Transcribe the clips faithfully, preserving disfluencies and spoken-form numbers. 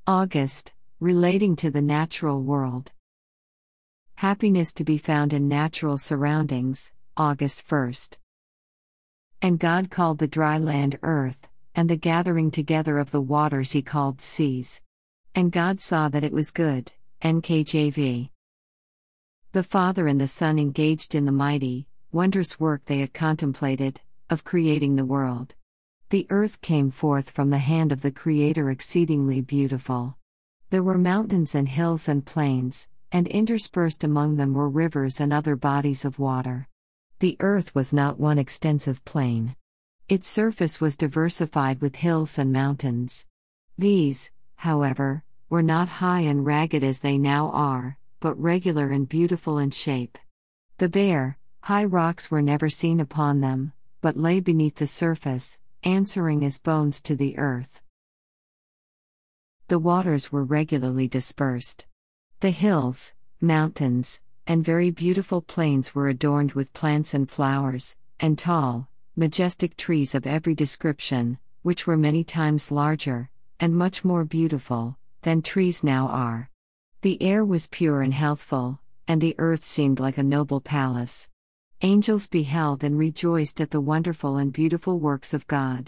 August, relating to the natural world. Happiness to be found in natural surroundings, August first. And God called the dry land earth, and the gathering together of the waters he called seas. And God saw that it was good, N K J V. The Father and the Son engaged in the mighty, wondrous work they had contemplated, of creating the world. The earth came forth from the hand of the Creator exceedingly beautiful. There were mountains and hills and plains, and interspersed among them were rivers and other bodies of water. The earth was not one extensive plain. Its surface was diversified with hills and mountains. These, however, were not high and ragged as they now are, but regular and beautiful in shape. The bare, high rocks were never seen upon them, but lay beneath the surface, answering as bones to the earth. The waters were regularly dispersed. The hills, mountains, and very beautiful plains were adorned with plants and flowers, and tall, majestic trees of every description, which were many times larger, and much more beautiful, than trees now are. The air was pure and healthful, and the earth seemed like a noble palace. Angels beheld and rejoiced at the wonderful and beautiful works of God.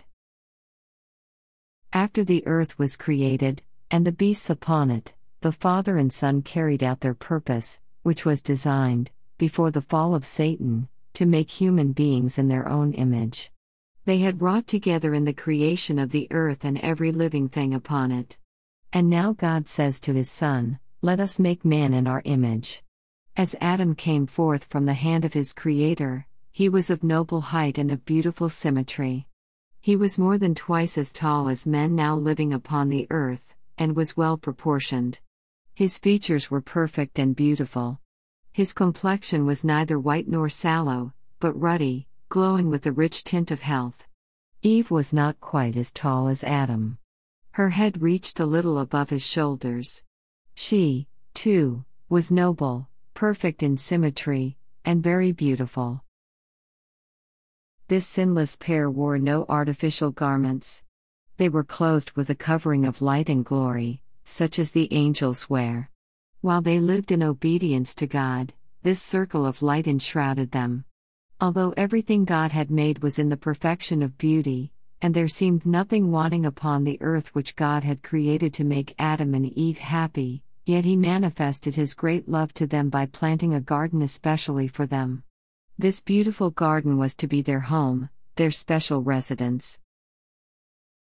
After the earth was created, and the beasts upon it, the Father and Son carried out their purpose, which was designed, before the fall of Satan, to make human beings in their own image. They had wrought together in the creation of the earth and every living thing upon it. And now God says to his Son, "Let us make man in our image." As Adam came forth from the hand of his Creator, he was of noble height and of beautiful symmetry. He was more than twice as tall as men now living upon the earth, and was well proportioned. His features were perfect and beautiful. His complexion was neither white nor sallow, but ruddy, glowing with the rich tint of health. Eve was not quite as tall as Adam. Her head reached a little above his shoulders. She, too, was noble, perfect in symmetry, and very beautiful. This sinless pair wore no artificial garments. They were clothed with a covering of light and glory, such as the angels wear. While they lived in obedience to God, this circle of light enshrouded them. Although everything God had made was in the perfection of beauty, and there seemed nothing wanting upon the earth which God had created to make Adam and Eve happy, yet he manifested his great love to them by planting a garden especially for them. This beautiful garden was to be their home, their special residence.